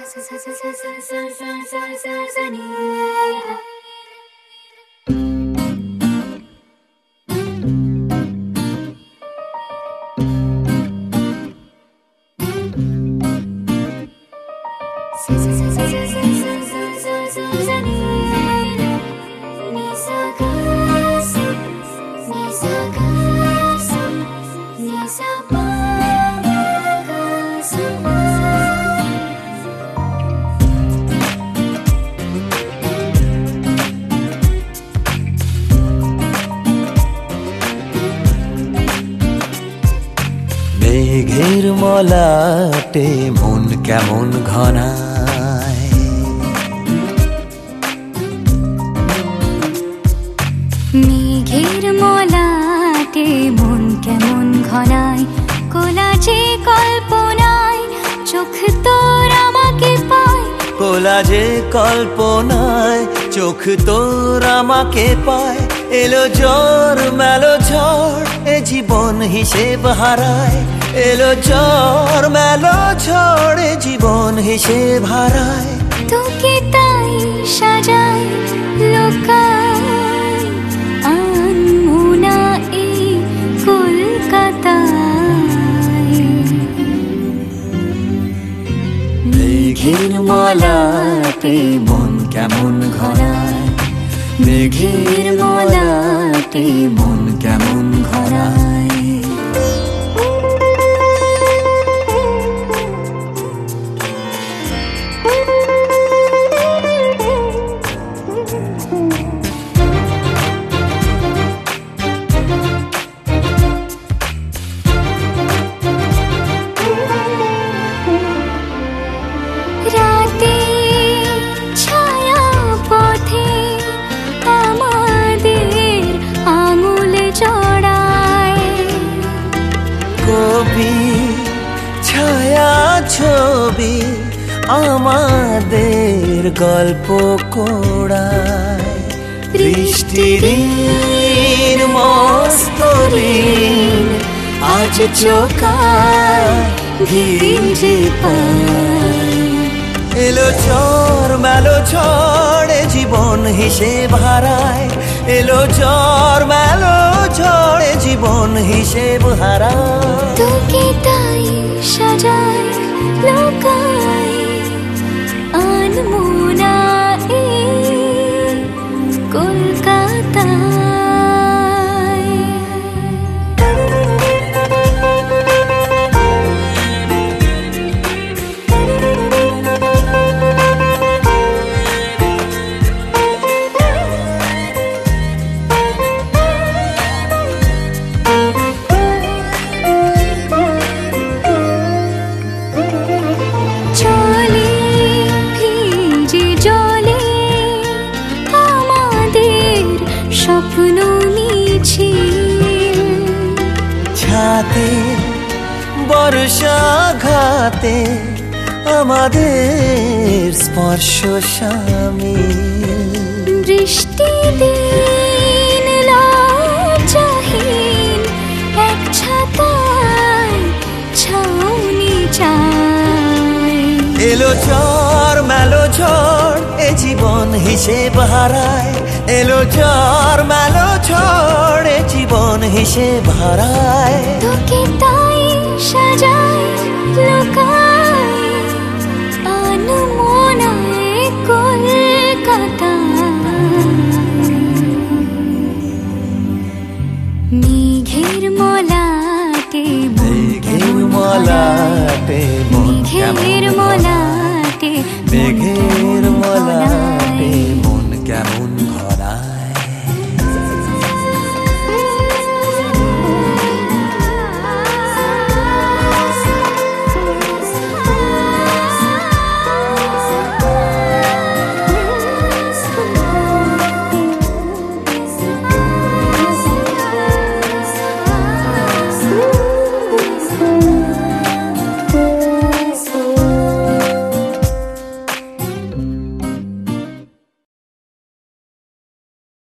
মেঘের মলাটে মন কেমন ঘনায়, মেঘের মলাটে মন কেমন ঘনায়, কোলাজে কল্পনায় চোখ তোর আমাকে পায়, কোলাজে কল্পনায় চোখ তোর আমাকে পায়। এলো জ্বর মেলো ঝড় এ জীবন হিসেব হারায়, এলো জ্বর মেলো ঝড় এ জীবন হিসেব হারায়। তোকে তাই সাজায় লোকায় আনমো না এই কলকাতায়। মেঘের মলাটে মন কেমন ঘনায়, মেঘের মলাটে মন কেমন ঘনায়। রাতে ছায়া পথে আমাদের আঙুল জড়ায়, কবি ছায়া ছবি আমাদের গল্প কোড়ায়। বৃষ্টির মস্তরিন আজ চোখায় ভিজে পায়। এলো ঝড় মেলো ঝড় এ জীবন হিসেব হারায়, এলো ঝড় মেলো ঝড় এ জীবন হিসেব হারায়। তোকে তাই সাজায় লোকায় আনমো না এই কলকাতায়। স্বপ্ন মিছিল ছাতে বর্ষাঘাতে আমাদের স্পর্শ শামিল। বৃষ্টি দিন লজ্জাহীন এক ছাতায় ছাউনি চায়। এলো ঝড় মেলো ঝড় এ জীবন হিসেব হারায়, এলো ঝড় মেলো ঝড় এ জীবন হিসেব হারায়। তোকে তাই সাজায় লোকায় আনমো না এই কলকাতায়। মেঘের মলাটে মেঘের মলাটে মন কেমন মলাটে মেঘের মলাটে মন কেমন ঘনায়।